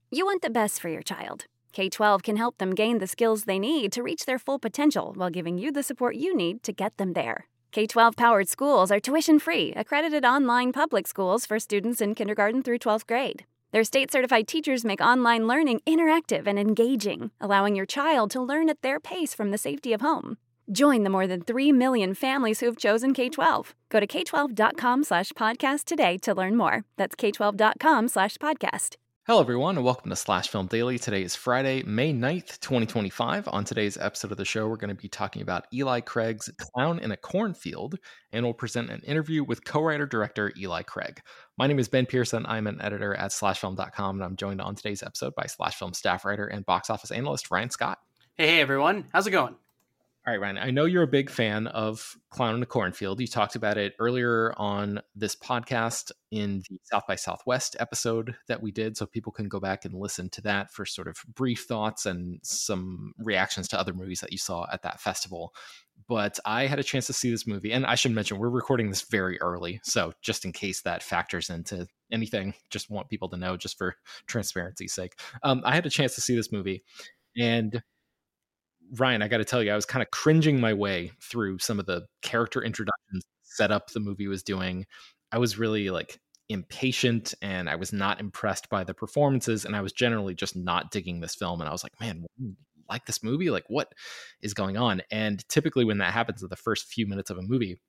You want the best for your child. K-12 can help them gain the skills they need to reach their full potential while giving you the support you need to get them there. K-12-powered schools are tuition-free, accredited online public schools for students in kindergarten through 12th grade. Their state-certified teachers make online learning interactive and engaging, allowing your child to learn at their pace from the safety of home. Join the more than 3 million families who've chosen K-12. Go to k12.com/podcast today to learn more. That's k12.com/podcast. Hello, everyone, and welcome to Slash Film Daily. Today is Friday, May 9th, 2025. On today's episode of the show, we're going to be talking about Eli Craig's Clown in a Cornfield, and we'll present an interview with co-writer-director Eli Craig. My name is Ben Pearson. I'm an editor at slashfilm.com, and I'm joined on today's episode by Slash Film staff writer and box office analyst Ryan Scott. Hey, everyone. How's it going? All right, Ryan, I know you're a big fan of Clown in a Cornfield. You talked about it earlier on this podcast in the South by Southwest episode that we did, so people can go back and listen to that for sort of brief thoughts and some reactions to other movies that you saw at that festival. But I had a chance to see this movie, and I should mention, we're recording this very early, so just in case that factors into anything, just want people to know, just for transparency's sake. I had a chance to see this movie, and Ryan, I got to tell you, I was kind of cringing my way through some of the character introductions setup the movie was doing. I was really impatient, and I was not impressed by the performances, and I was generally just not digging this film. And I was like, man, like this movie? Like, what is going on? And typically when that happens in the first few minutes of a movie,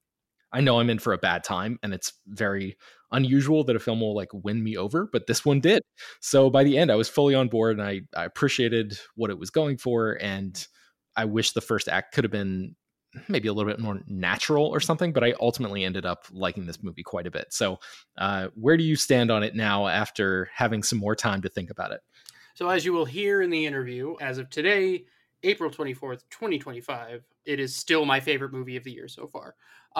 I know I'm in for a bad time, and it's very unusual that a film will win me over, but this one did. So by the end, I was fully on board, and I appreciated what it was going for. And I wish the first act could have been maybe a little bit more natural or something, but I ultimately ended up liking this movie quite a bit. So where do you stand on it now after having some more time to think about it? So as you will hear in the interview, as of today, April 24th, 2025, it is still my favorite movie of the year so far.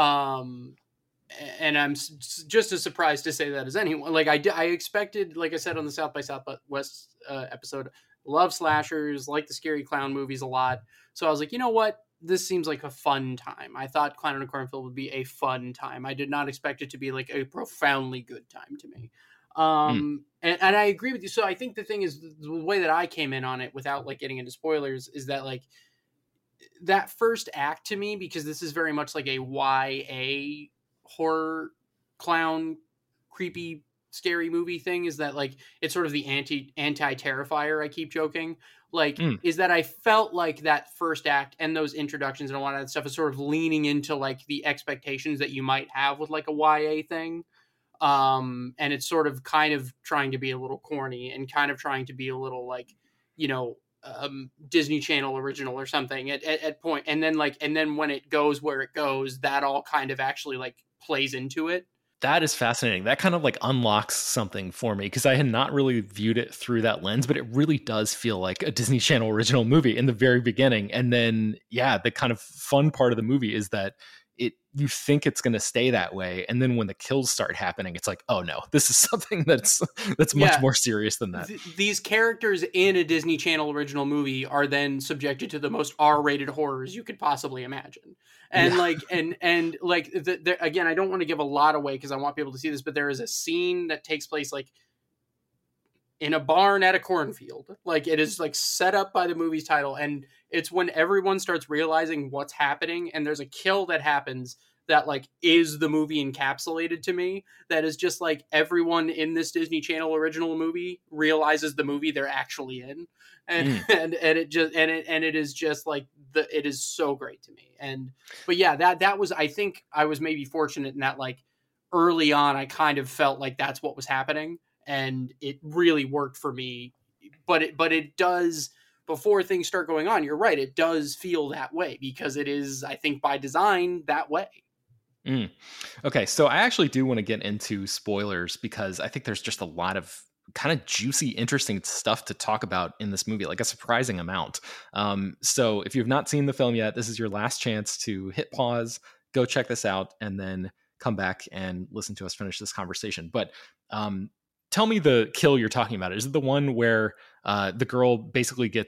And I'm just as surprised to say that as anyone. I expected, like I said on the South by Southwest episode, love slashers, like the scary clown movies a lot. So I was like, you know what? This seems like a fun time. I thought Clown in a Cornfield would be a fun time. I did not expect it to be a profoundly good time to me. And I agree with you. So I think the thing is, the way that I came in on it without getting into spoilers is that that first act to me, because this is very much a YA horror clown creepy scary movie thing, is that it's sort of the anti-Terrifier. I keep joking is that I felt like that first act and those introductions and a lot of that stuff is sort of leaning into the expectations that you might have with a YA thing. And it's sort of kind of trying to be a little corny and kind of trying to be a little Disney Channel original or something at point. And then when it goes where it goes, that all kind of actually plays into it. That is fascinating. That kind of unlocks something for me, because I had not really viewed it through that lens, but it really does feel like a Disney Channel original movie in the very beginning. And then, the kind of fun part of the movie is that you think it's going to stay that way, and then when the kills start happening, it's oh no, this is something that's much more serious than that. These characters in a Disney Channel original movie are then subjected to the most R-rated horrors you could possibly imagine, and again, I don't want to give a lot away because I want people to see this, but there is a scene that takes place in a barn at a cornfield. It is set up by the movie's title, and it's when everyone starts realizing what's happening, and there's a kill that happens that is the movie encapsulated to me. That is just everyone in this Disney Channel original movie realizes the movie they're actually in, and it is just it is so great to me. But that was, I think I was maybe fortunate in that early on I kind of felt that's what was happening. And it really worked for me, but it does, before things start going on, you're right, it does feel that way because it is, I think, by design that way. Okay, so I actually do want to get into spoilers because I think there's just a lot of kind of juicy, interesting stuff to talk about in this movie, a surprising amount. So if you've not seen the film yet, this is your last chance to hit pause, go check this out, and then come back and listen to us finish this conversation. But tell me the kill you're talking about. Is it the one where the girl basically gets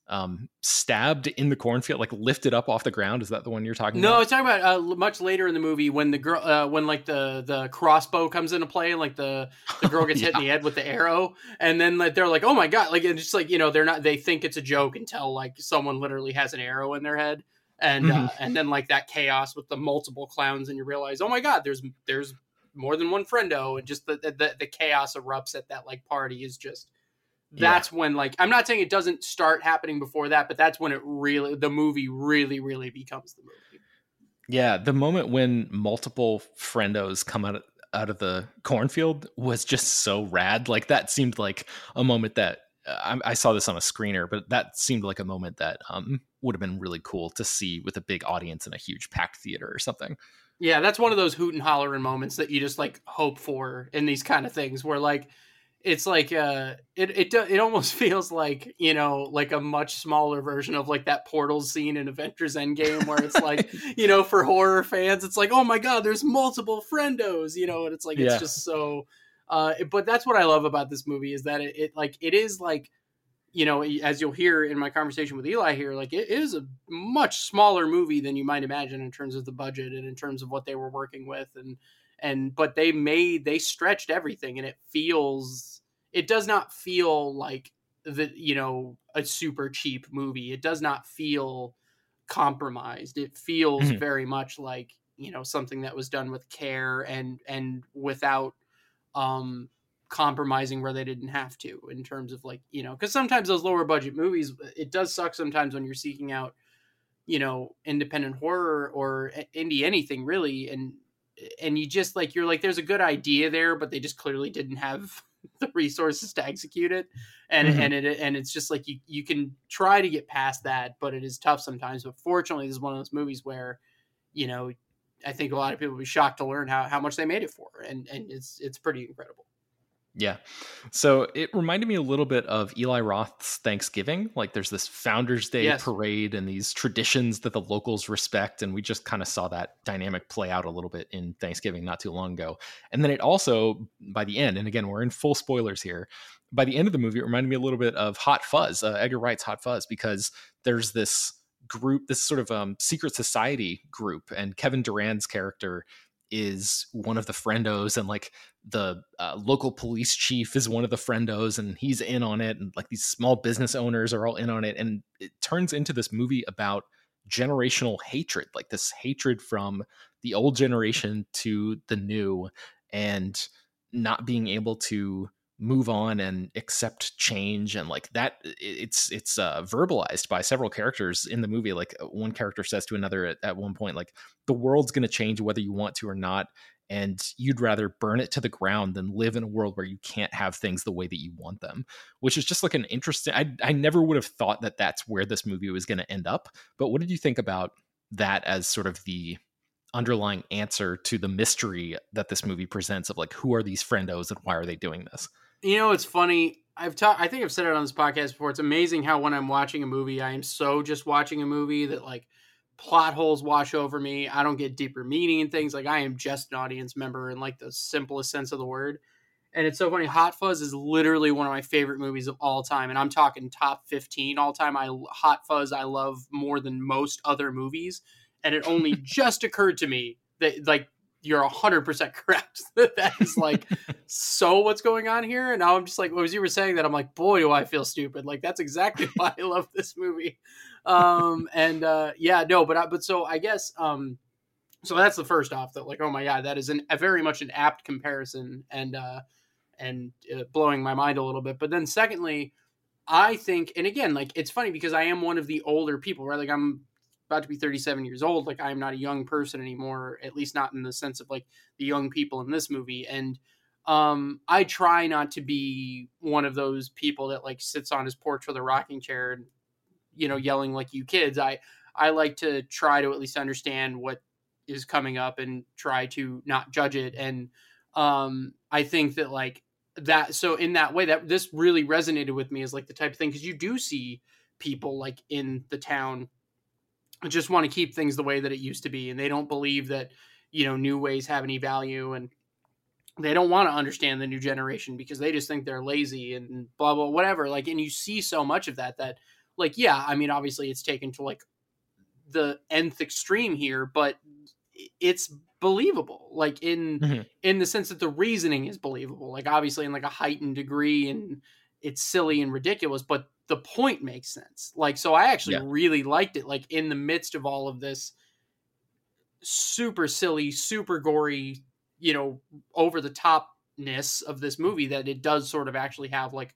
stabbed in the cornfield, like lifted up off the ground. Is that the one you're talking No, about? it's talking about much later in the movie when the girl, when like the crossbow comes into play, and like the girl gets hit in the head with the arrow, and then like they're like, oh my god, like it's just like, you know, they think it's a joke until like someone literally has an arrow in their head, and then like that chaos with the multiple clowns, and you realize, oh my god, there's more than one friendo, and just the chaos erupts at that like party is just. That's when, like, I'm not saying it doesn't start happening before that, but that's when the movie really, really becomes the movie. Yeah, the moment when multiple friendos come out of the cornfield was just so rad. Like that seemed like a moment that I saw this on a screener, but that seemed like a moment that would have been really cool to see with a big audience in a huge packed theater or something. Yeah, that's one of those hoot and hollering moments that you just like hope for in these kind of things, where like it's like it almost feels like, you know, like a much smaller version of like that Portals scene in Avengers Endgame, where it's like, you know, for horror fans, it's like, oh my god, there's multiple friendos, you know, and it's like it's just so. But that's what I love about this movie, is that it is like, you know, as you'll hear in my conversation with Eli here, like it is a much smaller movie than you might imagine in terms of the budget and in terms of what they were working with, but they stretched everything, and it does not feel like you know, a super cheap movie. It does not feel compromised. It feels very much like, you know, something that was done with care and without compromising where they didn't have to, in terms of like, you know, because sometimes those lower budget movies, it does suck sometimes when you're seeking out, you know, independent horror or indie anything really, and you just like, you're like, there's a good idea there, but they just clearly didn't have the resources to execute it, and it's just like you can try to get past that, but it is tough sometimes. But fortunately, this is one of those movies where, you know, I think a lot of people will be shocked to learn how much they made it for, and it's pretty incredible. Yeah. So it reminded me a little bit of Eli Roth's Thanksgiving. Like there's this Founders Day parade and these traditions that the locals respect. And we just kind of saw that dynamic play out a little bit in Thanksgiving not too long ago. And then it also, by the end, and again, we're in full spoilers here, by the end of the movie, it reminded me a little bit of Hot Fuzz, Edgar Wright's Hot Fuzz, because there's this group, this sort of secret society group, and Kevin Durand's character is one of the friendos, and like the local police chief is one of the friendos, and he's in on it, and like these small business owners are all in on it, and it turns into this movie about generational hatred, like this hatred from the old generation to the new, and not being able to move on and accept change. And like that, it's verbalized by several characters in the movie. Like one character says to another at one point, like, the world's going to change whether you want to or not, and you'd rather burn it to the ground than live in a world where you can't have things the way that you want them, which is just like an interesting, I never would have thought that that's where this movie was going to end up. But what did you think about that as sort of the underlying answer to the mystery that this movie presents of like, who are these friendos and why are they doing this? You know, it's funny. I think I've said it on this podcast before. It's amazing how when I'm watching a movie, I am so just watching a movie that like plot holes wash over me. I don't get deeper meaning in things. Like I am just an audience member in like the simplest sense of the word. And it's so funny. Hot Fuzz is literally one of my favorite movies of all time. And I'm talking top 15 all time. Hot Fuzz I love more than most other movies. And it only just occurred to me that like, you're 100% correct. That is like, so what's going on here? And now I'm just like, well, as you were saying that, I'm like, boy, do I feel stupid. Like that's exactly why I love this movie. But so I guess, so that's the first off that like, oh my God, that is a very much an apt comparison and blowing my mind a little bit. But then secondly, I think, and again, like, it's funny because I am one of the older people, right? Like I'm about to be 37 years old. Like I'm not a young person anymore, at least not in the sense of like the young people in this movie. And I try not to be one of those people that like sits on his porch with a rocking chair and, you know, yelling like you kids. I like to try to at least understand what is coming up and try to not judge it. And I think that like that, so in that way that this really resonated with me as like the type of thing, because you do see people like in the town just want to keep things the way that it used to be. And they don't believe that, you know, new ways have any value, and they don't want to understand the new generation because they just think they're lazy and blah, blah, whatever. Like, and you see so much of that like, yeah, I mean, obviously it's taken to like the nth extreme here, but it's believable, like in the sense that the reasoning is believable, like obviously in like a heightened degree, and it's silly and ridiculous, but the point makes sense. Like, so I actually Yeah. really liked it, like in the midst of all of this super silly, super gory, you know, over the topness of this movie, that it does sort of actually have like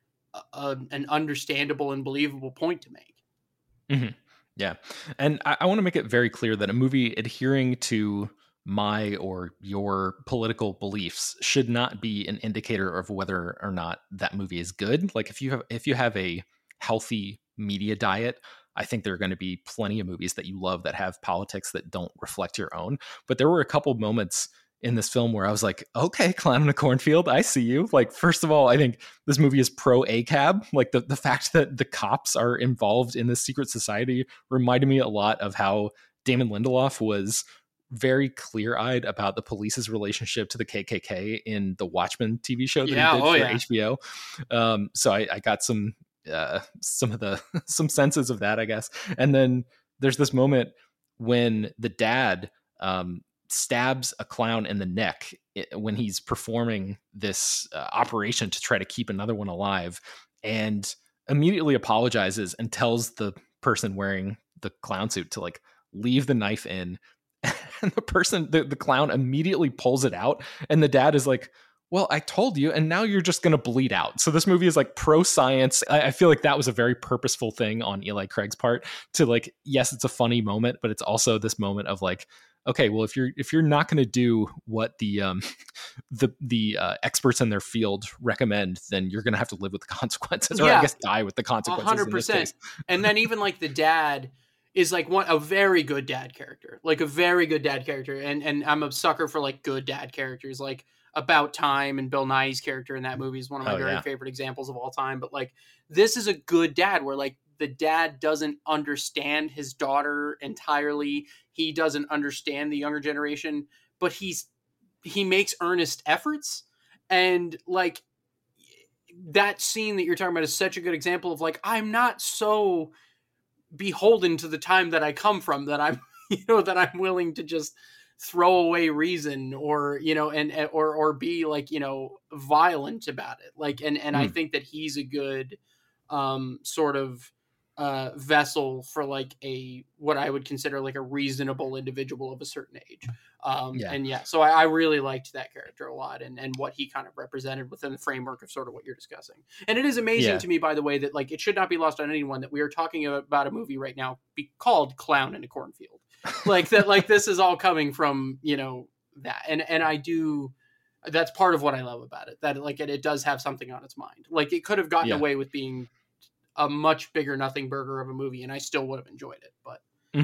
an understandable and believable point to make. Mhm. Yeah. And I want to make it very clear that a movie adhering to my or your political beliefs should not be an indicator of whether or not that movie is good. Like if you have a healthy media diet, I think there are going to be plenty of movies that you love that have politics that don't reflect your own. But there were a couple moments in this film where I was like, okay, Clown in a Cornfield, I see you. Like, first of all, I think this movie is pro ACAB. Like the fact that the cops are involved in this secret society reminded me a lot of how Damon Lindelof was very clear-eyed about the police's relationship to the KKK in the Watchmen TV show that he did for HBO. So I got some of the some senses of that, I guess. And then there's this moment when the dad stabs a clown in the neck when he's performing this operation to try to keep another one alive, and immediately apologizes and tells the person wearing the clown suit to like leave the knife in. And the clown immediately pulls it out, and the dad is like, well, I told you, and now you're just going to bleed out. So this movie is like pro-science. I feel like that was a very purposeful thing on Eli Craig's part to like, yes, it's a funny moment, but it's also this moment of like, okay, well, if you're not going to do what the experts in their field recommend, then you're going to have to live with the consequences, or I guess die with the consequences. 100%. And then even like the dad is like a very good dad character, like a very good dad character. And I'm a sucker for like good dad characters, like About Time and Bill Nighy's character in that movie is one of my very favorite examples of all time. But like, this is a good dad where like the dad doesn't understand his daughter entirely. He doesn't understand the younger generation, but he makes earnest efforts. And like that scene that you're talking about is such a good example of like, I'm not so beholden to the time that I come from that I'm, that I'm willing to just throw away reason or, or be like, violent about it. Like, and I think that he's a good sort of vessel for like what I would consider like a reasonable individual of a certain age. So I really liked that character a lot and what he kind of represented within the framework of sort of what you're discussing. And it is amazing to me, by the way, that like it should not be lost on anyone that we are talking about a movie right now called Clown in a Cornfield. Like that, like this is all coming from, that. And I do, that's part of what I love about it, that like it does have something on its mind. Like it could have gotten away with being a much bigger nothing burger of a movie and I still would have enjoyed it, but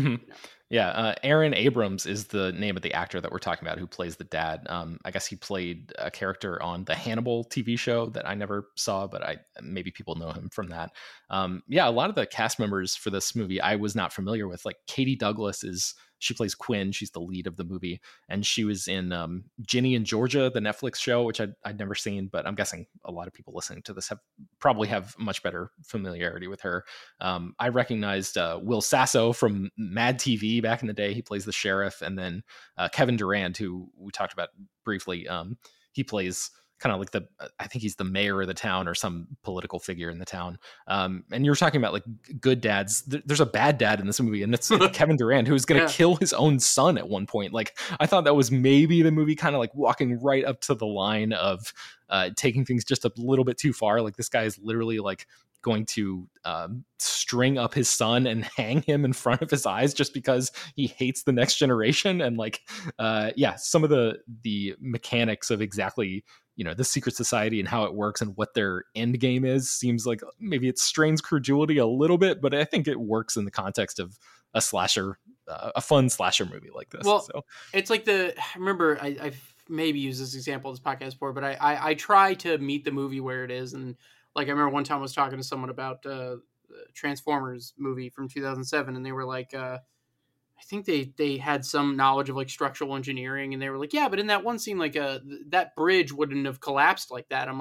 Aaron Abrams is the name of the actor that we're talking about who plays the dad. I guess he played a character on the Hannibal TV show that I never saw, but maybe people know him from that. A lot of the cast members for this movie I was not familiar with. Like Katie Douglas she plays Quinn. She's the lead of the movie. And she was in Ginny and Georgia, the Netflix show, which I'd never seen, but I'm guessing a lot of people listening to this probably have much better familiarity with her. I recognized Will Sasso from Mad TV back in the day. He plays the sheriff. And then Kevin Durand, who we talked about briefly, he plays kind of like I think he's the mayor of the town or some political figure in the town. And you were talking about like good dads. There's a bad dad in this movie, and it's Kevin Durand, who's going to kill his own son at one point. Like I thought that was maybe the movie kind of like walking right up to the line of taking things just a little bit too far. Like this guy is literally like going to string up his son and hang him in front of his eyes just because he hates the next generation. And like, some of the mechanics of exactly, the secret society and how it works and what their end game is seems like maybe it strains credulity a little bit, but I think it works in the context of a slasher, a fun slasher movie like this. Well, so it's like I remember I've maybe used this example of this podcast before, but I try to meet the movie where it is. And like, I remember one time I was talking to someone about the Transformers movie from 2007, and they were like, I think they had some knowledge of like structural engineering, and they were like, yeah, but in that one scene, like that bridge wouldn't have collapsed like that. I'm like,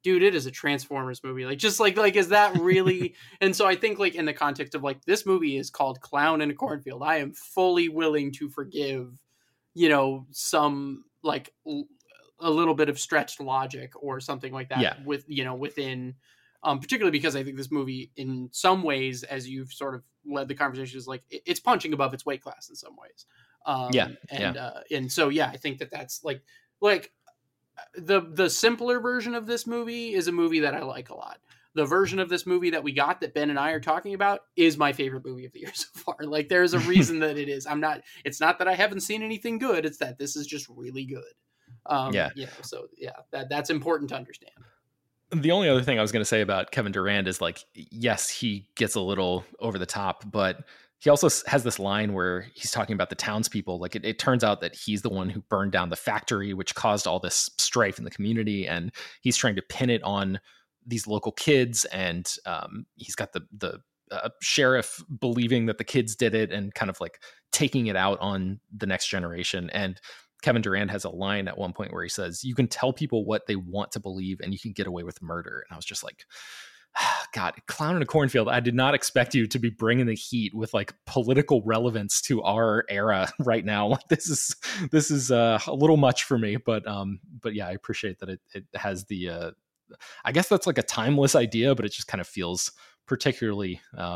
dude, it is a Transformers movie. Like, just like is that really? And so I think, like, in the context of, like, this movie is called Clown in a Cornfield, I am fully willing to forgive, some, like, a little bit of stretched logic or something like that with, within, particularly because I think this movie in some ways, as you've sort of led the conversation, is like, it's punching above its weight class in some ways. And so, I think that's like the simpler version of this movie is a movie that I like a lot. The version of this movie that we got that Ben and I are talking about is my favorite movie of the year so far. Like, there's a reason that it is. It's not that I haven't seen anything good. It's that this is just really good. That's important to understand. The only other thing I was going to say about Kevin Durand is, like, yes, he gets a little over the top, but he also has this line where he's talking about the townspeople. Like, it turns out that he's the one who burned down the factory, which caused all this strife in the community. And he's trying to pin it on these local kids. And he's got the sheriff believing that the kids did it and kind of like taking it out on the next generation. And Kevin Durand has a line at one point where he says, you can tell people what they want to believe and you can get away with murder. And I was just like, God, Clown in a Cornfield, I did not expect you to be bringing the heat with, like, political relevance to our era right now. Like, this is a little much for me, but yeah, I appreciate that it has the I guess that's like a timeless idea, but it just kind of feels particularly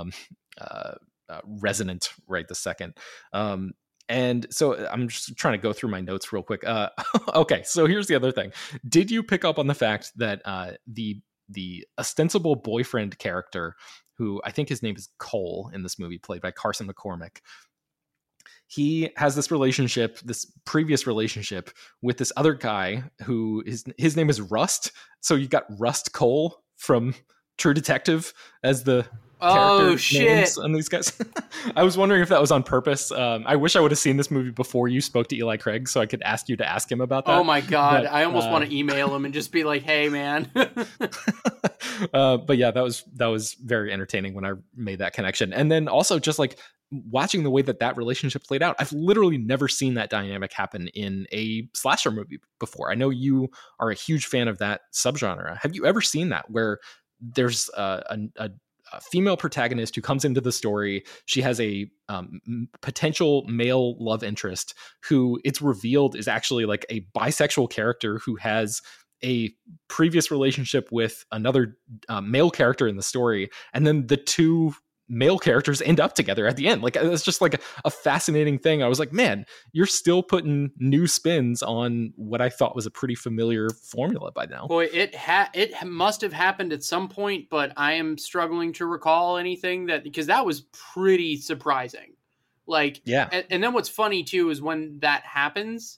resonant right this second. And so I'm just trying to go through my notes real quick. Okay, so here's the other thing. Did you pick up on the fact that the ostensible boyfriend character, who I think his name is Cole in this movie, played by Carson McCormick, he has this previous relationship with this other guy who his name is Rust. So you got Rust Cole from True Detective as the character names on these guys. I was wondering if that was on purpose. I wish I would have seen this movie before you spoke to Eli Craig, so I could ask you to ask him about that. Oh my God. But I almost want to email him and just be like, hey man. But yeah, that was very entertaining when I made that connection. And then also just like watching the way that relationship played out, I've literally never seen that dynamic happen in a slasher movie before. I know you are a huge fan of that subgenre. Have you ever seen that where there's a female protagonist who comes into the story? She has a potential male love interest who it's revealed is actually like a bisexual character who has a previous relationship with another male character in the story. And then the two male characters end up together at the end. Like, it's just like a fascinating thing. I was like, man, you're still putting new spins on what I thought was a pretty familiar formula by now. Boy, it must have happened at some point, but I am struggling to recall anything because that was pretty surprising. Like, yeah. And then what's funny too is when that happens,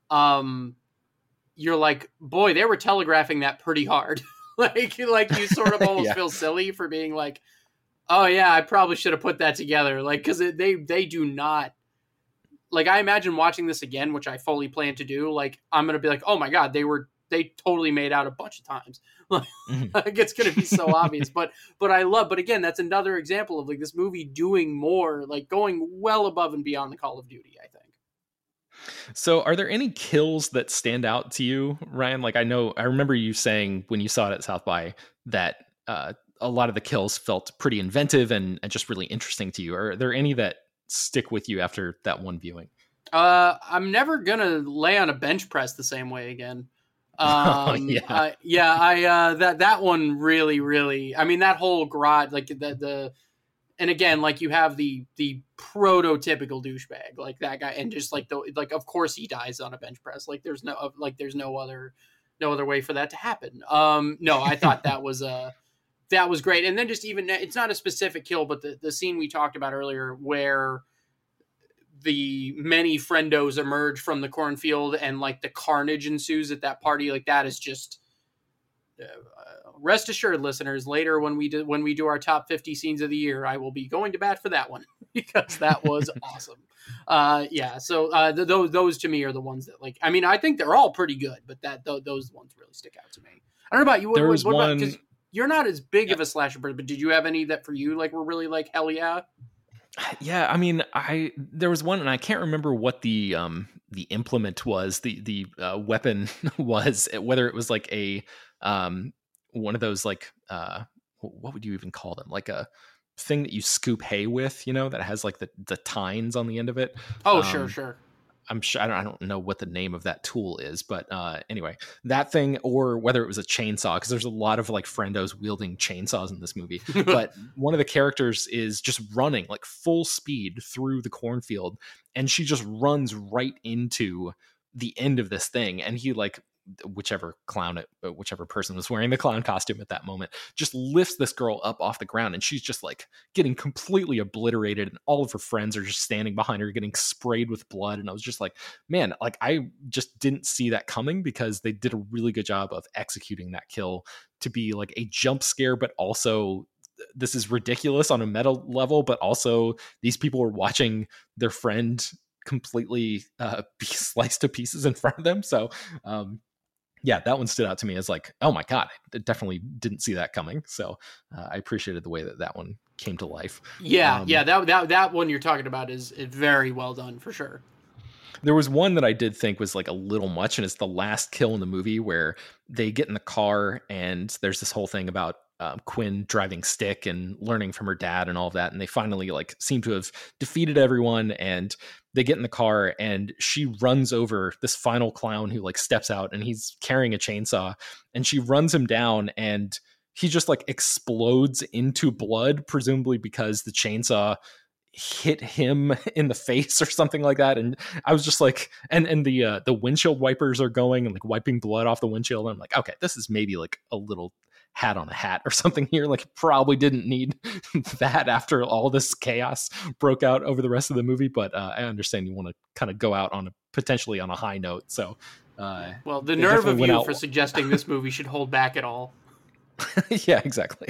you're like, boy, they were telegraphing that pretty hard. like you sort of almost feel silly for being like, oh yeah, I probably should have put that together. Like, because they do not. Like, I imagine watching this again, which I fully plan to do. Like, I'm gonna be like, oh my God, they totally made out a bunch of times. Like, it's gonna be so obvious. But again, that's another example of like this movie doing more, like going well above and beyond the Call of Duty, I think. So are there any kills that stand out to you, Ryan? Like, I remember you saying when you saw it at South by that a lot of the kills felt pretty inventive and just really interesting to you. Are there any that stick with you after that one viewing? I'm never gonna lay on a bench press the same way again. That one really, I mean, that whole garage, like and again, like you have the prototypical douchebag, like that guy, and just like of course he dies on a bench press. Like there's no other way for that to happen. No, I thought that was great. And then just even, it's not a specific kill, but the scene we talked about earlier where the many friendos emerge from the cornfield and like the carnage ensues at that party, like that is just rest assured, listeners, later when we do our top 50 scenes of the year, I will be going to bat for that one because that was awesome. So those to me are the ones that, like, I mean, I think they're all pretty good, but those ones really stick out to me. I don't know about you. What about, because you're not as big of a slasher person, but did you have any that for you like were really like hell yeah? Yeah, I mean, there was one, and I can't remember what the implement was, the weapon was, whether it was like a one of those like what would you even call them? Like a thing that you scoop hay with, that has like the tines on the end of it. Oh, sure. I'm sure I don't know what the name of that tool is, but anyway, that thing, or whether it was a chainsaw, because there's a lot of like friendos wielding chainsaws in this movie. But one of the characters is just running like full speed through the cornfield, and she just runs right into the end of this thing, and he like whichever person was wearing the clown costume at that moment just lifts this girl up off the ground, and she's just like getting completely obliterated, and all of her friends are just standing behind her getting sprayed with blood. And I was just like, man, like I just didn't see that coming, because they did a really good job of executing that kill to be like a jump scare, but also this is ridiculous on a meta level, but also these people are watching their friend completely be sliced to pieces in front of them. So yeah, that one stood out to me as like, oh my God, I definitely didn't see that coming. So I appreciated the way that one came to life. Yeah, that one you're talking about is very well done for sure. There was one that I did think was like a little much, and it's the last kill in the movie where they get in the car and there's this whole thing about Quinn driving stick and learning from her dad and all of that. And they finally like seem to have defeated everyone, and they get in the car and she runs over this final clown who like steps out, and he's carrying a chainsaw, and she runs him down, and he just like explodes into blood, presumably because the chainsaw hit him in the face or something like that. And I was just like, and the windshield wipers are going and like wiping blood off the windshield. And I'm like, okay, this is maybe like a little hat on a hat or something here. Like probably didn't need that after all this chaos broke out over the rest of the movie. But I understand you want to kind of go out on potentially on a high note. So well, the nerve of you for suggesting this movie should hold back at all. Yeah, exactly.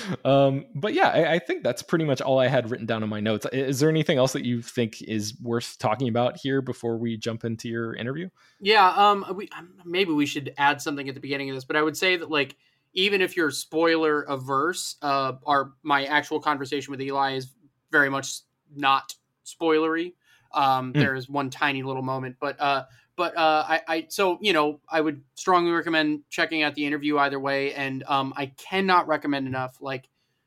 But yeah, I think that's pretty much all I had written down in my notes. Is there anything else that you think is worth talking about here before we jump into your interview? Yeah, maybe we should add something at the beginning of this, but I would say that like, even if you're spoiler averse, my actual conversation with Eli is very much not spoilery. There is one tiny little moment, but so, I would strongly recommend checking out the interview either way. And I cannot recommend enough. Like,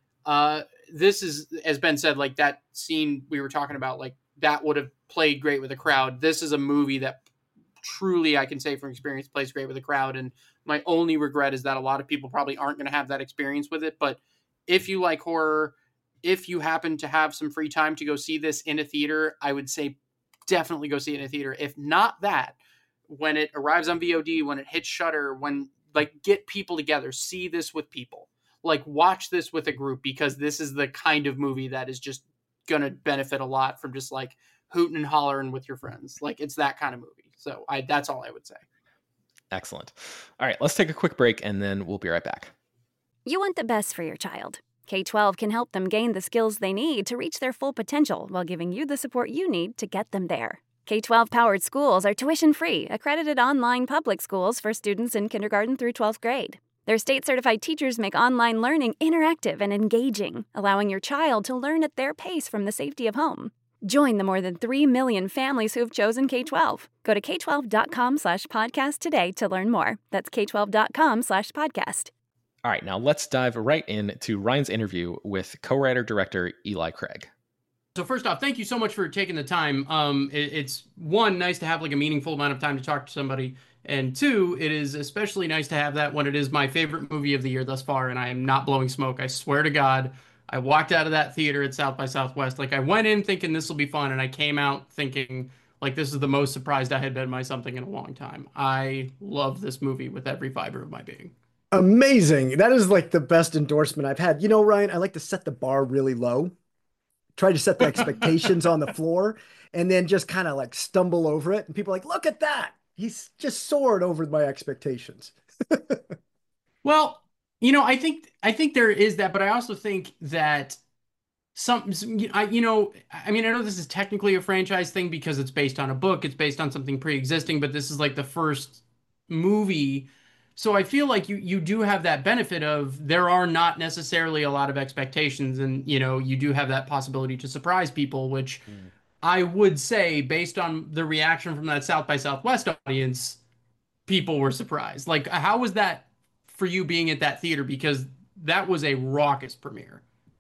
this is, as Ben said, like that scene we were talking about, like that would have played great with a crowd. This is a movie that truly, I can say from experience, plays great with a crowd. And my only regret is that a lot of people probably aren't going to have that experience with it. But if you like horror, if you happen to have some free time to go see this in a theater, I would say definitely go see it in a theater. If not that, when it arrives on VOD, when it hits Shudder, when like get people together, see this with people, like watch this with a group, because this is the kind of movie that is just going to benefit a lot from just like hooting and hollering with your friends. Like it's that kind of movie. So that's all I would say. Excellent. All right, let's take a quick break and then we'll be right back. You want the best for your child. K-12 can help them gain the skills they need to reach their full potential while giving you the support you need to get them there. K-12 powered schools are tuition-free, accredited online public schools for students in kindergarten through 12th grade. Their state-certified teachers make online learning interactive and engaging, allowing your child to learn at their pace from the safety of home. Join the more than 3 million families who have chosen K-12. Go to k12.com/podcast today to learn more. That's k12.com/podcast. All right, now let's dive right into Ryan's interview with co-writer-director Eli Craig. So first off, thank you so much for taking the time. It's one, nice to have like a meaningful amount of time to talk to somebody. And two, it is especially nice to have that when it is my favorite movie of the year thus far. And I am not blowing smoke. I swear to God, I walked out of that theater at South by Southwest. Like I went in thinking this will be fun. And I came out thinking like this is the most surprised I had been by something in a long time. I love this movie with every fiber of my being. Amazing. That is like the best endorsement I've had. Ryan, I like to set the bar really low. Try to set the expectations on the floor and then just kind of like stumble over it. And people are like, look at that. He's just soared over my expectations. Well, I think there is that, but I also think that I know this is technically a franchise thing because it's based on a book. It's based on something pre-existing, but this is like the first movie. So I feel like you do have that benefit of there are not necessarily a lot of expectations, and you do have that possibility to surprise people, which I would say based on the reaction from that South by Southwest audience, people were surprised. Like how was that for you being at that theater because that was a raucous premiere.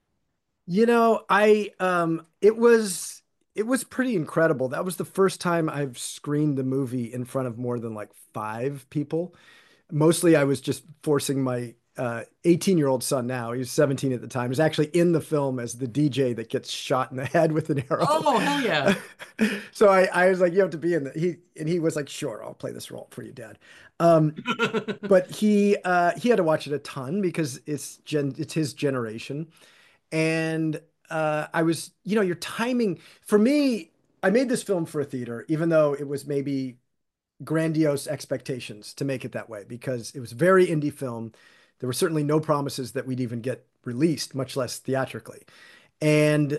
It was pretty incredible. That was the first time I've screened the movie in front of more than like five people. Mostly I was just forcing my 18-year-old son now, he was 17 at the time, is actually in the film as the DJ that gets shot in the head with an arrow. Oh, hell yeah. So I was like, you have to be in the he was like, sure, I'll play this role for you, Dad. Um, but he had to watch it a ton because it's his generation. And I was, your timing for me, I made this film for a theater, even though it was maybe grandiose expectations to make it that way because it was a very indie film. There were certainly no promises that we'd even get released, much less theatrically. And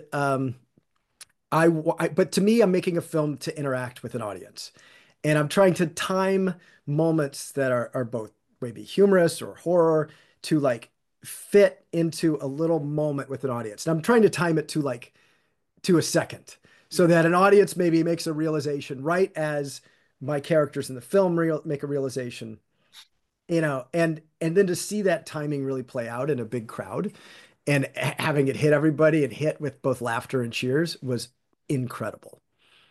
but to me, I'm making a film to interact with an audience, and I'm trying to time moments that are both maybe humorous or horror to like fit into a little moment with an audience. And I'm trying to time it to a second so that an audience maybe makes a realization right as my characters in the film make a realization, and then to see that timing really play out in a big crowd and having it hit everybody and hit with both laughter and cheers was incredible.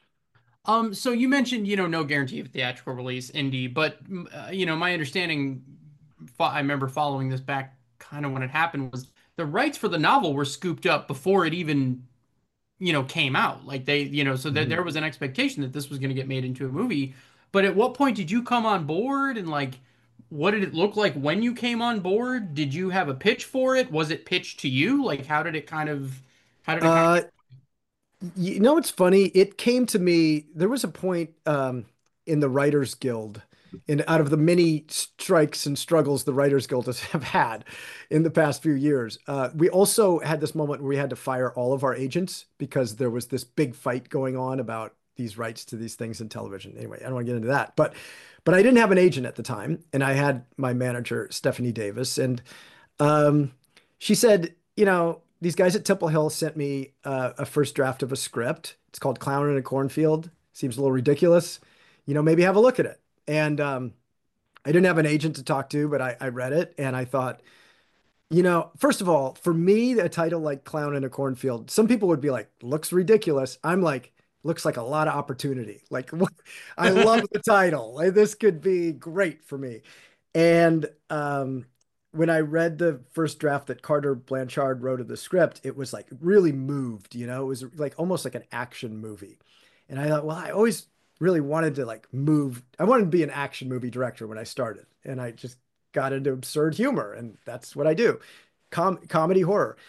So you mentioned, no guarantee of theatrical release, indie, but my understanding, I remember following this back kind of when it happened was the rights for the novel were scooped up before it even, came out. Like they, so there was an expectation that this was going to get made into a movie. But at what point did you come on board and like, what did it look like when you came on board? Did you have a pitch for it? Was it pitched to you? Like, how did it kind Uh, it's funny. It came to me. There was a point in the Writers Guild, and out of the many strikes and struggles the Writers Guild has have had in the past few years, we also had this moment where we had to fire all of our agents because there was this big fight going on about these rights to these things in television. Anyway, I don't want to get into that, but I didn't have an agent at the time, and I had my manager Stephanie Davis, and um, she said, these guys at Temple Hill sent me a first draft of a script. It's called Clown in a Cornfield. Seems a little ridiculous. Maybe have a look at it. And I didn't have an agent to talk to, but I read it and I thought, first of all, for me, a title like Clown in a Cornfield, some people would be like, looks ridiculous. I'm like, looks like a lot of opportunity. Like, I love the title. Like, this could be great for me. And when I read the first draft that Carter Blanchard wrote of the script, it was like really moved, it was like almost like an action movie. And I thought, well, I always really wanted to like move. I wanted to be an action movie director when I started. And I just got into absurd humor, and that's what I do. Comedy horror.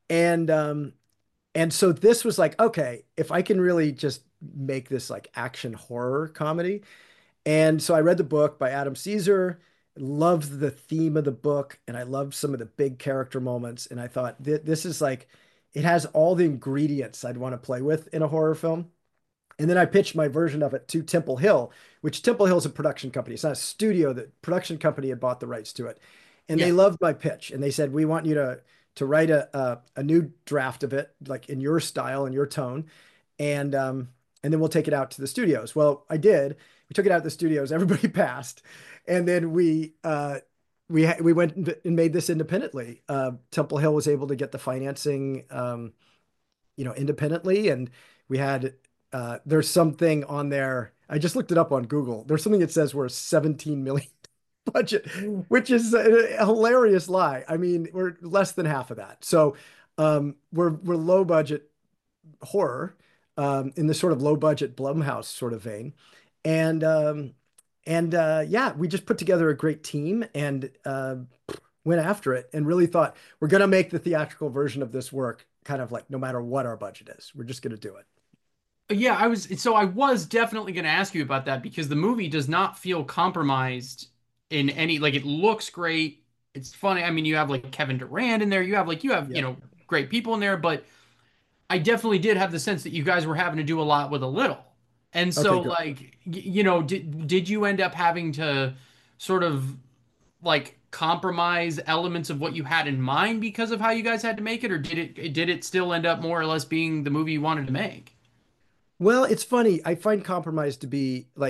And so this was like, okay, if I can really just make this like action horror comedy. And so I read the book by Adam Caesar, loved the theme of the book, and I loved some of the big character moments. And I thought, this is like, it has all the ingredients I'd want to play with in a horror film. And then I pitched my version of it to Temple Hill, which Temple Hill is a production company. It's not a studio. The production company had bought the rights to it. And Yeah. they loved my pitch. And they said, we want you to write a new draft of it, like in your style and your tone. And then we'll take it out to the studios. Well, I did. We took it out to the studios. Everybody passed. And then we went and made this independently. Temple Hill was able to get the financing, independently. And we had, there's something on there. I just looked it up on Google. There's something that says we're a 17 million budget, which is a hilarious lie. I mean, we're less than half of that. So we're low budget horror in the sort of low budget Blumhouse sort of vein. And yeah, we just put together a great team and went after it and really thought we're going to make the theatrical version of this work kind of like no matter what our budget is. We're just going to do it. Yeah, I was definitely going to ask you about that because the movie does not feel compromised in any, like it looks great. It's funny. I mean, you have like Kevin Durant in there. You have, Yeah. great people in there, but I definitely did have the sense that you guys were having to do a lot with a little. And Okay, so good. like, did you end up having to sort of like compromise elements of what you had in mind because of how you guys had to make it, or did it still end up more or less being the movie you wanted to make? Well, it's funny. I find compromise to be like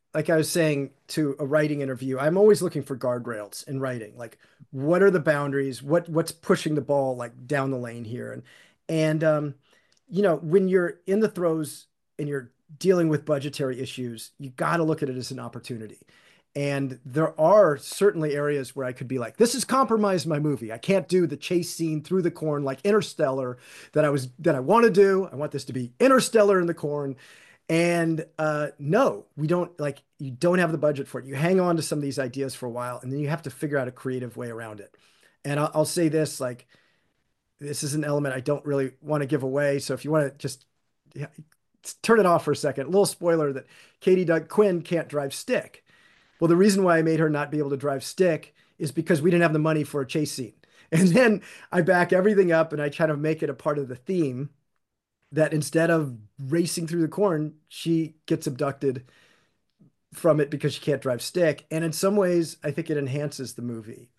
like I was saying to a writing interview, I'm always looking for guardrails in writing. Like, what are the boundaries? What's pushing the ball like down the lane here? And when you're in the throes and you're dealing with budgetary issues, you got to look at it as an opportunity. And there are certainly areas where I could be like, this has compromised my movie. I can't do the chase scene through the corn like Interstellar that I want to do. I want this to be Interstellar in the corn. And no, we don't like you don't have the budget for it. You hang on to some of these ideas for a while, and then you have to figure out a creative way around it. And I'll say this, like this is an element I don't really want to give away. So if you want to just yeah, turn it off for a second, a little spoiler that Katie Doug Quinn can't drive stick. Well, the reason why I made her not be able to drive stick is because we didn't have the money for a chase scene. And then I back everything up and I try to make it a part of the theme that instead of racing through the corn, she gets abducted from it because she can't drive stick. And in some ways, I think it enhances the movie.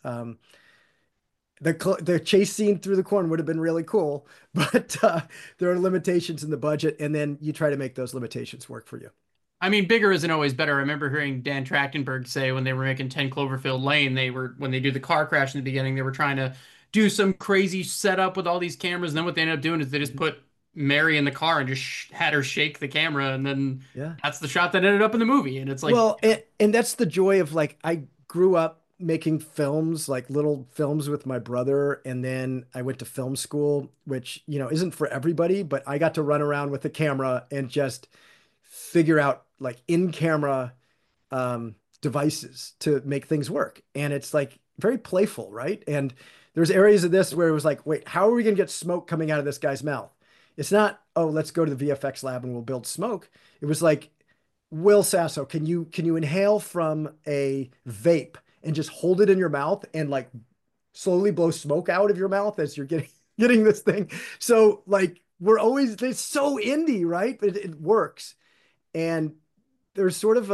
The chase scene through the corn would have been really cool, but there are limitations in the budget, and then you try to make those limitations work for you. I mean, bigger isn't always better. I remember hearing Dan Trachtenberg say when they were making 10 Cloverfield Lane, when they do the car crash in the beginning, they were trying to do some crazy setup with all these cameras. And then what they ended up doing is they just put Mary in the car and just had her shake the camera. And then Yeah. that's the shot that ended up in the movie. And it's like, Well, and that's the joy of like I grew up making films, like little films with my brother, and then I went to film school, which, isn't for everybody, but I got to run around with a camera and just figure out like in-camera devices to make things work. And it's like very playful, right? And there's areas of this where it was like, wait, how are we going to get smoke coming out of this guy's mouth? It's not, oh, let's go to the VFX lab and we'll build smoke. It was like, Will Sasso, can you inhale from a vape and just hold it in your mouth and like slowly blow smoke out of your mouth as you're getting this thing? So like it's so indie, right? But it works. And there's sort of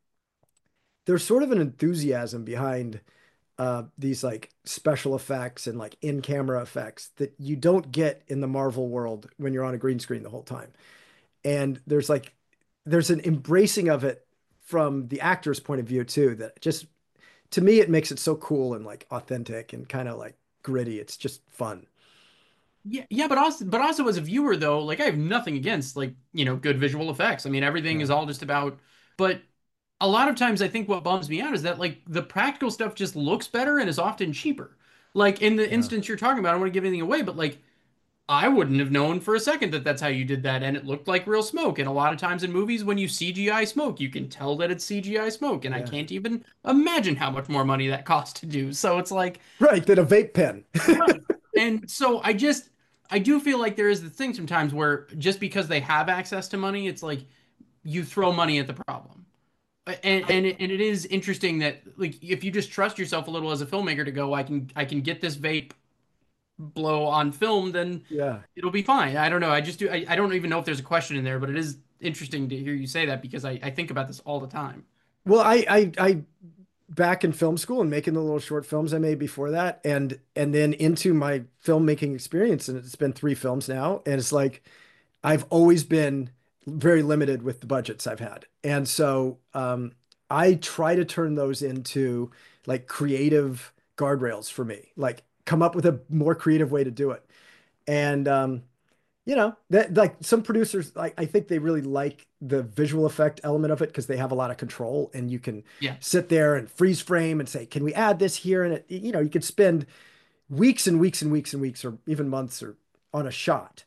an enthusiasm behind these like special effects and like in-camera effects that you don't get in the Marvel world when you're on a green screen the whole time. And there's an embracing of it from the actor's point of view too, that just to me it makes it so cool and like authentic and kind of like gritty. It's just fun. yeah, but also as a viewer though, like I have nothing against like, good visual effects. I mean, everything Yeah. is all just about, but a lot of times I think what bums me out is that like the practical stuff just looks better and is often cheaper. Like in the Yeah. instance you're talking about, I don't want to give anything away, but like I wouldn't have known for a second that that's how you did that, and it looked like real smoke. And a lot of times in movies, when you CGI smoke, you can tell that it's CGI smoke, and I Yeah. can't even imagine how much more money that costs to do. So it's like, Right. Than a vape pen. right. And so I do feel like there is the thing sometimes where just because they have access to money, it's like you throw money at the problem. And it is interesting that like if you just trust yourself a little as a filmmaker to go, I can get this vape blow on film, then Yeah. it'll be fine. I don't know. I don't even know if there's a question in there, but it is interesting to hear you say that because I think about this all the time. Well, I back in film school and making the little short films I made before that, and then into my filmmaking experience, and it's been 3 films now, and it's like I've always been very limited with the budgets I've had, and so I try to turn those into like creative guardrails for me, like come up with a more creative way to do it, and that like some producers I think they really like the visual effect element of it because they have a lot of control and you can Yeah. sit there and freeze frame and say, can we add this here? And you could spend weeks and weeks and weeks and weeks or even months or on a shot.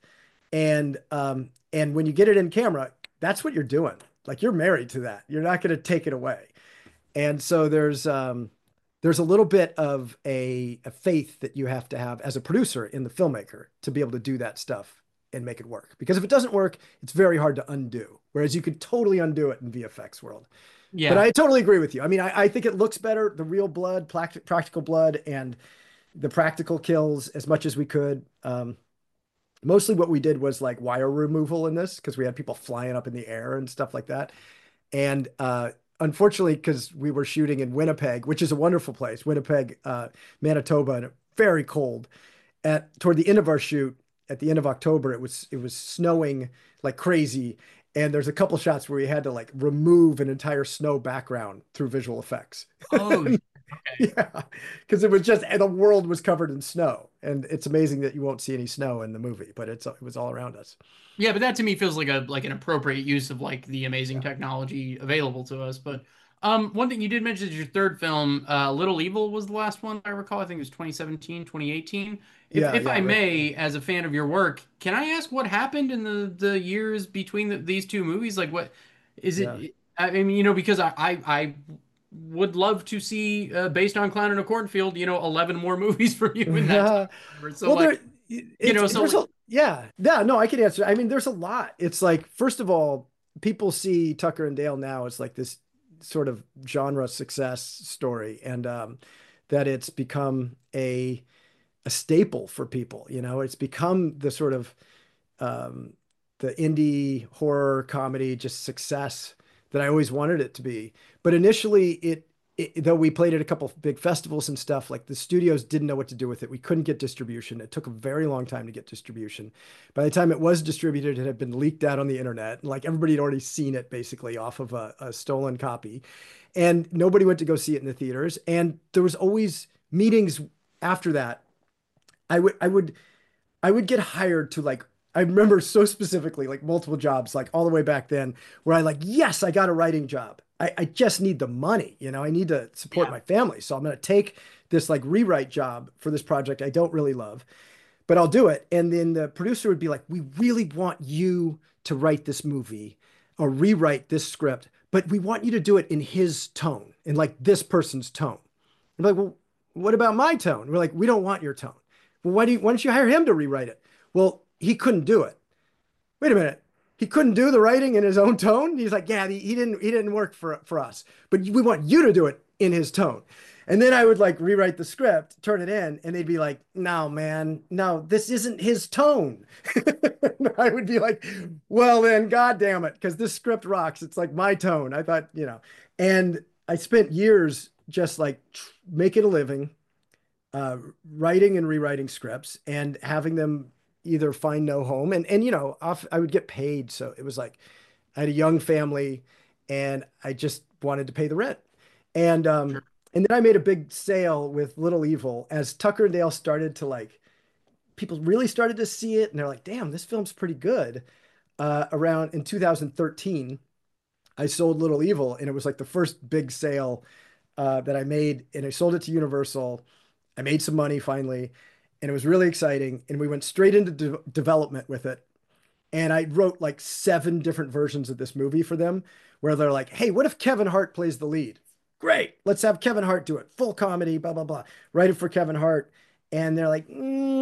And when you get it in camera, that's what you're doing. Like you're married to that. You're not going to take it away. And so there's a little bit of a faith that you have to have as a producer in the filmmaker to be able to do that stuff and make it work. Because if it doesn't work, it's very hard to undo. Whereas you could totally undo it in VFX world. But Yeah. I totally agree with you. I mean, I think it looks better, the real blood, practical blood, and the practical kills as much as we could. Mostly what we did was like wire removal in this because we had people flying up in the air and stuff like that. And unfortunately, because we were shooting in Winnipeg, which is a wonderful place, Winnipeg, Manitoba, and very cold. Toward the end of our shoot, at the end of October, it was snowing like crazy, And there's a couple shots where we had to like remove an entire snow background through visual effects. Oh, okay. Yeah, because it was just the world was covered in snow, and it's amazing that you won't see any snow in the movie, but it was all around us. Yeah, but that to me feels like a like an appropriate use of like the amazing Yeah, technology available to us. But one thing you did mention is your third film, Little Evil was the last one I recall. I think it was 2017, 2018. yeah, If yeah, I right. may, as a fan of your work, can I ask what happened in the years between these two movies? Like what is Yeah. it? I mean, because I would love to see based on Clown in a Cornfield, 11 more movies from you in that time. Yeah. Or whatever. So Well, like, so there's like, a yeah, no, I can answer. I mean, there's a lot. It's like, first of all, people see Tucker and Dale now as like this sort of genre success story, and that it's become a staple for people. It's become the sort of um, the indie horror comedy just success that I always wanted it to be. But initially, though we played at a couple of big festivals and stuff, like the studios didn't know what to do with it. We couldn't get distribution. It took a very long time to get distribution. By the time it was distributed, it had been leaked out on the internet. Like everybody had already seen it basically off of a stolen copy. And nobody went to go see it in the theaters. And there was always meetings after that. I would get hired to like, I remember so specifically like multiple jobs, like all the way back then, where I like, yes, I got a writing job. I just need the money, I need to support yeah, my family. So I'm going to take this like rewrite job for this project I don't really love, but I'll do it. And then the producer would be like, we really want you to write this movie or rewrite this script, but we want you to do it in his tone, in like this person's tone. I'm like, well, what about my tone? We're like, we don't want your tone. Well, why don't you hire him to rewrite it? Well, he couldn't do it. Wait a minute. He couldn't do the writing in his own tone. He's like, yeah, he didn't work for us, but we want you to do it in his tone. And then I would like rewrite the script, turn it in, and they'd be like, no, man, no, this isn't his tone. I would be like, well, then, God damn it, because this script rocks. It's like my tone. I thought, and I spent years just like making a living, writing and rewriting scripts and having them either find no home and I would get paid. So it was like I had a young family and I just wanted to pay the rent. And sure. and then I made a big sale with Little Evil as Tucker and Dale started to like people really started to see it and they're like, damn, this film's pretty good. Around in 2013, I sold Little Evil and it was like the first big sale that I made and I sold it to Universal. I made some money finally, and it was really exciting. And we went straight into development with it. And I wrote like 7 different versions of this movie for them, where they're like, "Hey, what if Kevin Hart plays the lead? Great, let's have Kevin Hart do it. Full comedy, blah blah blah. Write it for Kevin Hart." And they're like,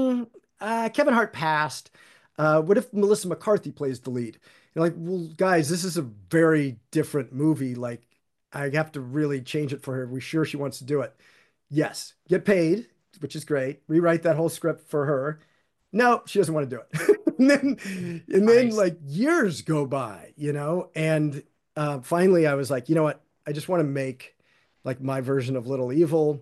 "Kevin Hart passed. What if Melissa McCarthy plays the lead?" You're like, "Well, guys, this is a very different movie. Like, I have to really change it for her. Are we sure she wants to do it?" Yes, get paid, which is great. Rewrite that whole script for her. No, she doesn't want to do it. and then Nice. like years go by, and finally I was like, you know what? I just want to make like my version of Little Evil.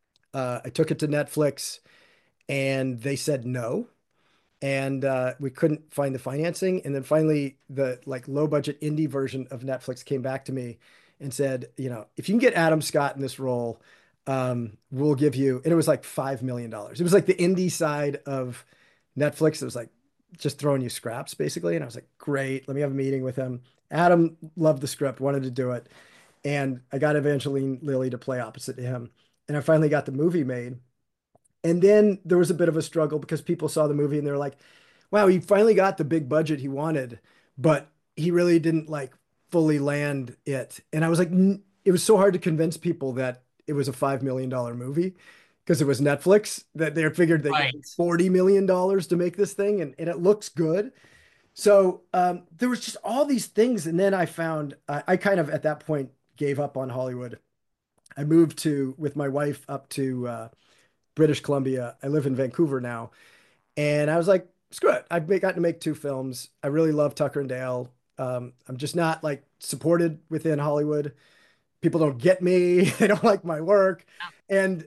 I took it to Netflix and they said no. And we couldn't find the financing. And then finally, the like low budget indie version of Netflix came back to me and said, if you can get Adam Scott in this role, we'll give you, and it was like $5 million. It was like the indie side of Netflix. It was like just throwing you scraps basically. And I was like, great, let me have a meeting with him. Adam loved the script, wanted to do it. And I got Evangeline Lilly to play opposite to him. And I finally got the movie made. And then there was a bit of a struggle because people saw the movie and they're like, wow, he finally got the big budget he wanted, but he really didn't like fully land it. And I was like, it was so hard to convince people that it was a $5 million movie because it was Netflix that they figured they got Right. $40 million to make this thing and it looks good. So there was just all these things. And then I found, I kind of at that point gave up on Hollywood. I moved with my wife up to British Columbia. I live in Vancouver now. And I was like, screw it. I've gotten to make 2 films. I really love Tucker and Dale. I'm just not like supported within Hollywood. People don't get me. They don't like my work. And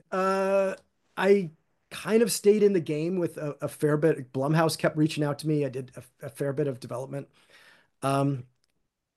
I kind of stayed in the game with a fair bit. Blumhouse kept reaching out to me. I did a fair bit of development. Um,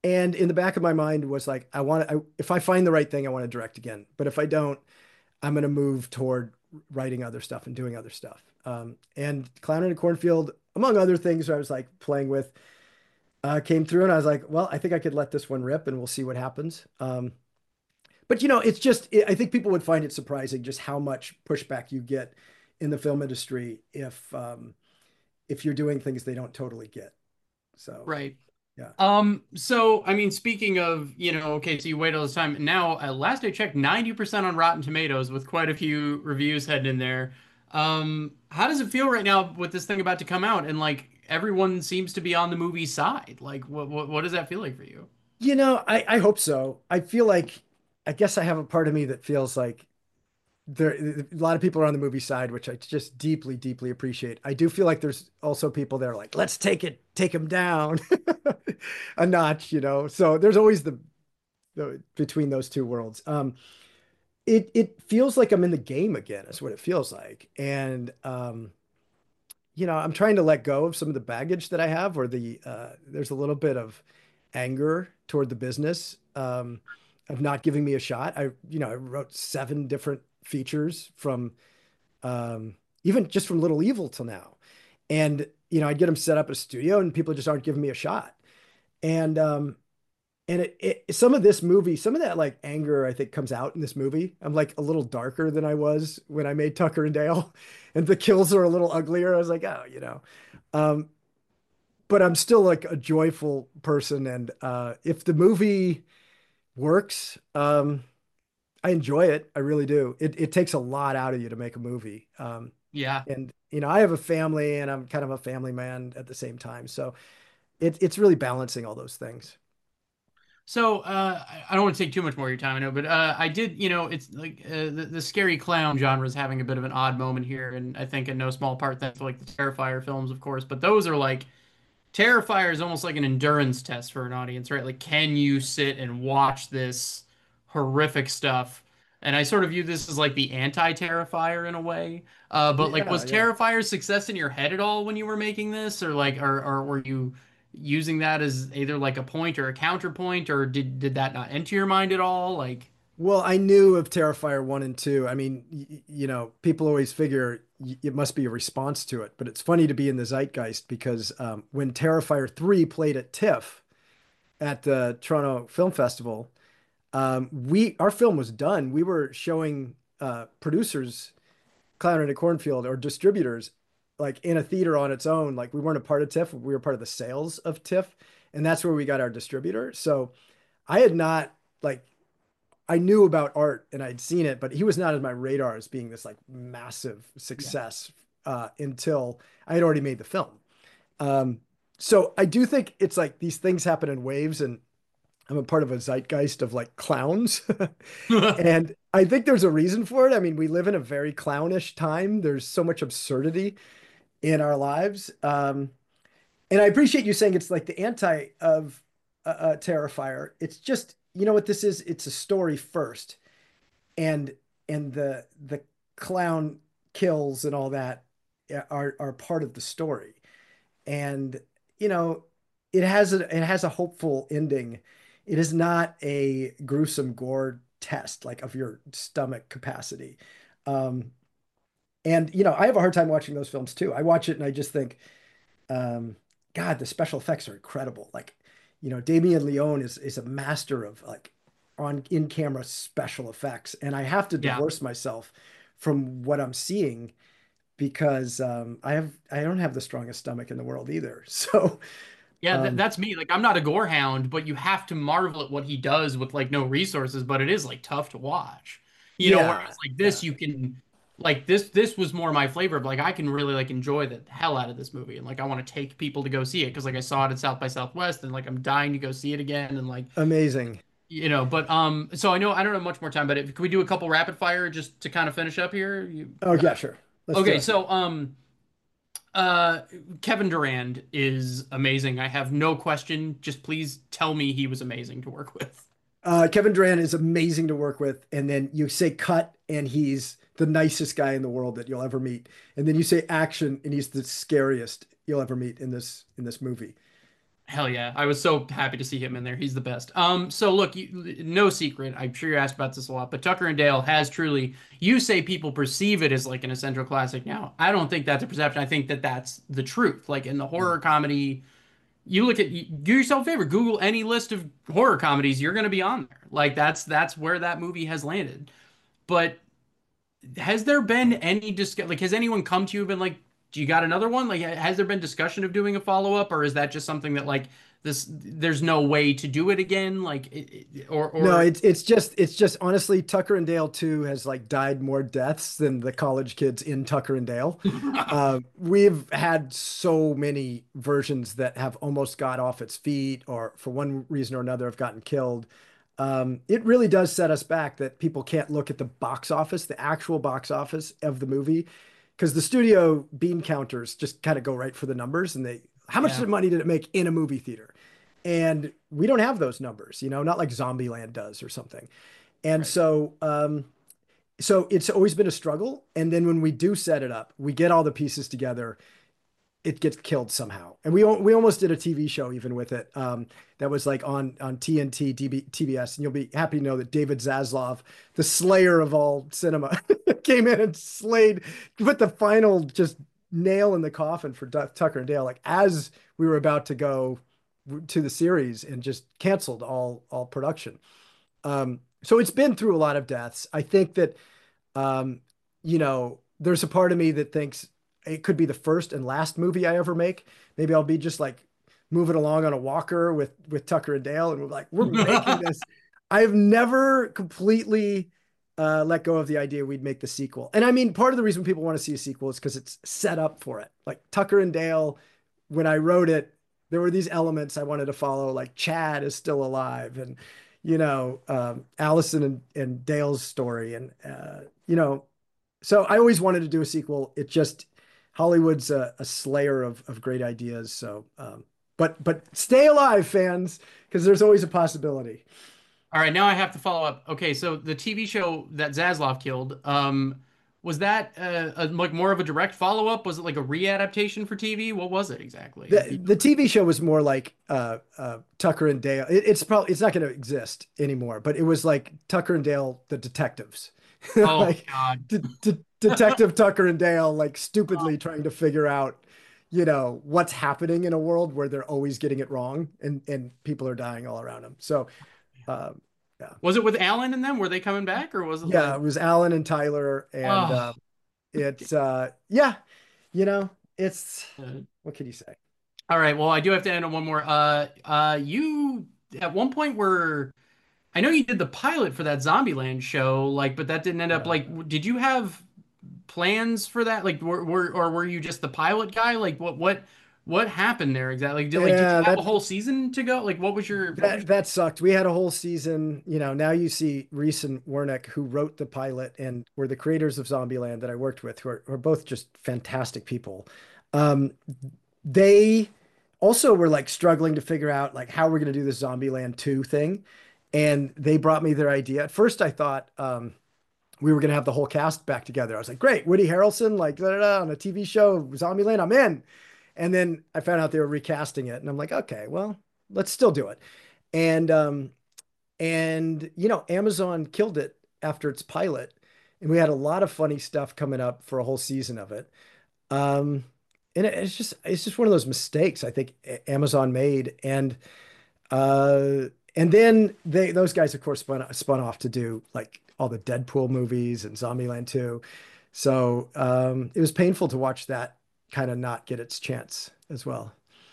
And in the back of my mind was like, if I find the right thing, I want to direct again. But if I don't, I'm going to move toward writing other stuff and doing other stuff. And Clown in a Cornfield, among other things I was like playing with, came through and I was like, well, I think I could let this one rip and we'll see what happens. But it's just, I think people would find it surprising just how much pushback you get in the film industry if you're doing things they don't totally get. So, Right. yeah. So I mean, speaking of, okay, so you wait all this time. Now, last I checked, 90% on Rotten Tomatoes with quite a few reviews heading in there. How does it feel right now with this thing about to come out and like everyone seems to be on the movie side? Like what does that feel like for you? I hope so. I feel like, I guess I have a part of me that feels like a lot of people are on the movie side, which I just deeply, deeply appreciate. I do feel like there's also people that are like, let's take him down a notch. So there's always the between those two worlds. It feels like I'm in the game again, is what it feels like. And I'm trying to let go of some of the baggage that I have, or there's a little bit of anger toward the business of not giving me a shot. I wrote 7 different features from even just from Little Evil till now, and I'd get them set up at a studio, and people just aren't giving me a shot. And some of this movie, some of that like anger, I think comes out in this movie. I'm like a little darker than I was when I made Tucker and Dale, and the kills are a little uglier. I was like, oh. Um, but I'm still like a joyful person, and if the movie works, I enjoy it. I really do. It takes a lot out of you to make a movie. Yeah. And I have a family, and I'm kind of a family man at the same time. So it's really balancing all those things. So I don't want to take too much more of your time, I know, but I did, it's like the scary clown genre is having a bit of an odd moment here, and I think in no small part thanks to like the Terrifier films, of course, but those are like Terrifier is almost like an endurance test for an audience, right? Like, can you sit and watch this horrific stuff? And I sort of view this as like the anti-Terrifier in a way. But like, Yeah, was yeah. Terrifier's success in your head at all when you were making this, or like, or were you using that as either like a point or a counterpoint, or did that not enter your mind at all? Like, Well, I knew of Terrifier 1 and 2. I mean, people always figure it must be a response to it, but it's funny to be in the zeitgeist because when Terrifier 3 played at TIFF at the Toronto Film Festival, our film was done. We were showing producers Clown in a Cornfield or distributors like in a theater on its own. Like we weren't a part of TIFF, we were part of the sales of TIFF, and that's where we got our distributor. So I had not like I knew about Art and I'd seen it, but he was not on my radar as being this like massive yeah, success until I had already made the film. Um, so I do think it's like these things happen in waves, and I'm a part of a zeitgeist of like clowns. And I think there's a reason for it. I mean, we live in a very clownish time. There's so much absurdity in our lives. And I appreciate you saying it's like the anti of Terrifier. It's just, you know what this is? It's a story first, and the clown kills and all that are part of the story. And you know, it has a hopeful ending. It is not a gruesome gore test like of your stomach capacity. Um, and I have a hard time watching those films too. I watch it and I just think, um, God, the special effects are incredible. Like, Damien Leone is a master of like on in-camera special effects, and I have to yeah. divorce myself from what I'm seeing because I don't have the strongest stomach in the world either. So Yeah, um, that's me. Like, I'm not a gore hound, but you have to marvel at what he does with like no resources. But it is like tough to watch, yeah, Whereas like yeah, this, you can like this was more my flavor of like I can really like enjoy the hell out of this movie, and like I want to take people to go see it because like I saw it at South by Southwest, and like I'm dying to go see it again, and like amazing. But so I don't have much more time, but can we do a couple rapid fire just to kind of finish up here? Oh yeah, sure. Let's do Okay, it. so uh, Kevin Durand is amazing. I have no question. Just please tell me he was amazing to work with. Kevin Durant is amazing to work with, and then you say cut, and he's the nicest guy in the world that you'll ever meet, and then you say action, and he's the scariest you'll ever meet in this movie. Hell yeah. I was so happy to see him in there. He's the best. So look, no secret. I'm sure you're asked about this a lot, but Tucker and Dale has truly, you say people perceive it as like an essential classic now. I don't think that's a perception. I think that that's the truth. Like in the horror comedy, you look at, do yourself a favor, Google any list of horror comedies, you're going to be on there. Like that's where that movie has landed. But has there been any discuss like has anyone come to you and been like, do you got another one? Like has there been discussion of doing a follow-up, or is that just something that like this there's no way to do it again? Like No, or it's just honestly, Tucker and Dale 2 has like died more deaths than the college kids in Tucker and Dale. We've had so many versions that have almost got off its feet, or for one reason or another have gotten killed. It really does set us back that people can't look at the box office, the actual box office of the movie, because the studio bean counters just kind of go right for the numbers, and how much yeah, money did it make in a movie theater? And we don't have those numbers, not like Zombieland does or something. And right. so it's always been a struggle. And then when we do set it up, we get all the pieces together, it gets killed somehow. And we almost did a TV show even with it, that was like on TNT, TBS. And you'll be happy to know that David Zaslav, the slayer of all cinema, came in and slayed, put the final just nail in the coffin for Tucker and Dale, like as we were about to go to the series, and just canceled all production. So it's been through a lot of deaths. I think that um, there's a part of me that thinks it could be the first and last movie I ever make. Maybe I'll be just like moving along on a walker with Tucker and Dale, and we're like, we're making this. I've never completely let go of the idea we'd make the sequel. And I mean, part of the reason people want to see a sequel is because it's set up for it. Like Tucker and Dale, when I wrote it, there were these elements I wanted to follow, like Chad is still alive, and Allison and Dale's story, and so I always wanted to do a sequel. It just Hollywood's a slayer of great ideas. So, but stay alive, fans, because there's always a possibility. All right, now I have to follow up. Okay, so the TV show that Zaslav killed, was that like more of a direct follow-up? Was it like a readaptation for TV? What was it exactly? The TV show was more like Tucker and Dale. It's not going to exist anymore, but it was like Tucker and Dale, the detectives, Oh like God. Detective Tucker and Dale, like stupidly trying to figure out, what's happening in a world where they're always getting it wrong, and people are dying all around them. So, um, yeah, Was it with Alan and them? Were they coming back, or was it yeah, like? it was Alan and Tyler, and Oh. it's yeah, it's Uh, what can you say? all right. Well, I do have to end on one more. You at one point were, I know you did the pilot for that Zombieland show, like, but that didn't end up Yeah. like. Did you have plans for that? Like, or were you just the pilot guy? Like, what happened there exactly? Did you Yeah, have a whole season to go? Like, what was that sucked. We had a whole season. Now you see Reese and Wernick, who wrote the pilot and were the creators of Zombieland that I worked with, who are both just fantastic people. Um, they also were like struggling to figure out like how we're going to do this Zombieland 2 thing. And they brought me their idea. At first, I thought we were going to have the whole cast back together. I was like, great, Woody Harrelson, like da, da, da, on a TV show, Zombieland, I'm in. And then I found out they were recasting it, and I'm like, okay, well, let's still do it. And Amazon killed it after its pilot, and we had a lot of funny stuff coming up for a whole season of it. Um, and it's just one of those mistakes I think Amazon made, and then those guys of course spun off to do like all the Deadpool movies and Zombieland 2. So it was painful to watch that kind of not get its chance as well.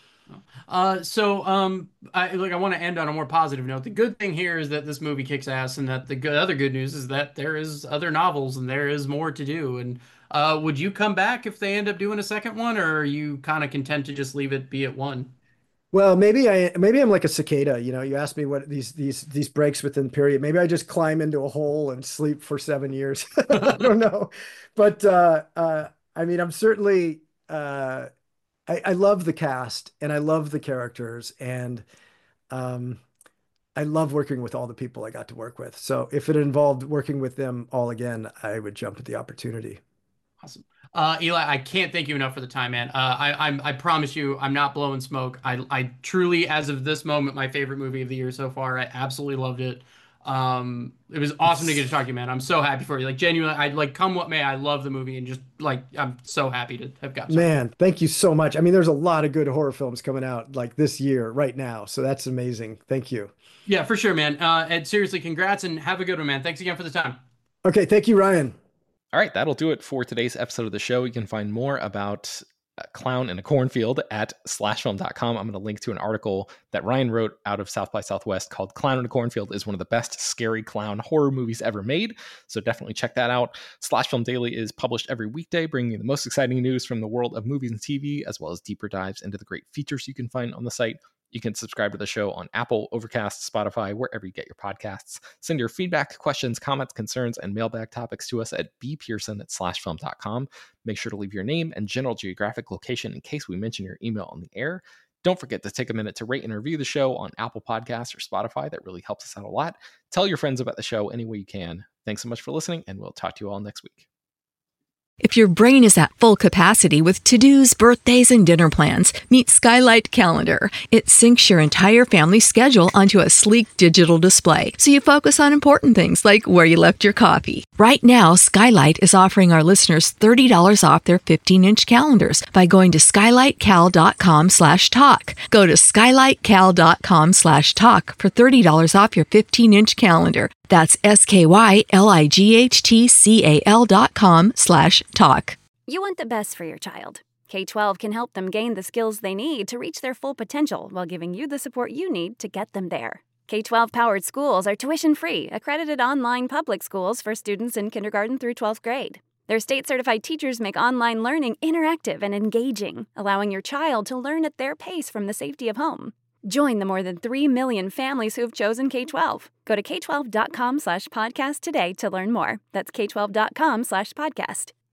I want to end on a more positive note. The good thing here is that this movie kicks ass, and that the other good news is that there is other novels and there is more to do. And would you come back if they end up doing a second one, or are you kind of content to just leave it be at one? Well, maybe I'm like a cicada. You asked me what these breaks within the period. Maybe I just climb into a hole and sleep for 7 years. I don't know, but I mean, I'm certainly I love the cast and I love the characters, and um, I love working with all the people I got to work with. So if it involved working with them all again, I would jump at the opportunity. Awesome. Eli, I can't thank you enough for the time, man. I promise you, I'm not blowing smoke. I truly, as of this moment, my favorite movie of the year so far. I absolutely loved it. It was awesome to get to talk to you, man. I'm so happy for you. Like, genuinely, I like, come what may, I love the movie, and just like, I'm so happy to have got. Man, thank you so much. I mean, there's a lot of good horror films coming out like this year right now, so that's amazing. Thank you. Yeah, for sure, man. And seriously, congrats and have a good one, man. Thanks again for the time. Okay, thank you, Ryan. All right, that'll do it for today's episode of the show. You can find more about Clown in a Cornfield at slashfilm.com. I'm going to link to an article that Ryan wrote out of South by Southwest called Clown in a Cornfield is one of the best scary clown horror movies ever made. So definitely check that out. Slash Film Daily is published every weekday, bringing you the most exciting news from the world of movies and TV, as well as deeper dives into the great features you can find on the site. You can subscribe to the show on Apple, Overcast, Spotify, wherever you get your podcasts. Send your feedback, questions, comments, concerns, and mailbag topics to us at bpearson@slashfilm.com. Make sure to leave your name and general geographic location in case we mention your email on the air. Don't forget to take a minute to rate and review the show on Apple Podcasts or Spotify. That really helps us out a lot. Tell your friends about the show any way you can. Thanks so much for listening, and we'll talk to you all next week. If your brain is at full capacity with to-dos, birthdays, and dinner plans, meet Skylight Calendar. It syncs your entire family's schedule onto a sleek digital display, so you focus on important things like where you left your coffee. Right now, Skylight is offering our listeners $30 off their 15-inch calendars by going to skylightcal.com/talk. Go to skylightcal.com/talk for $30 off your 15-inch calendar. That's skylightcal.com/talk. You want the best for your child. K-12 can help them gain the skills they need to reach their full potential while giving you the support you need to get them there. K-12 powered schools are tuition-free, accredited online public schools for students in kindergarten through 12th grade. Their state-certified teachers make online learning interactive and engaging, allowing your child to learn at their pace from the safety of home. Join the more than 3 million families who have chosen K-12. Go to k12.com/podcast today to learn more. That's k12.com/podcast.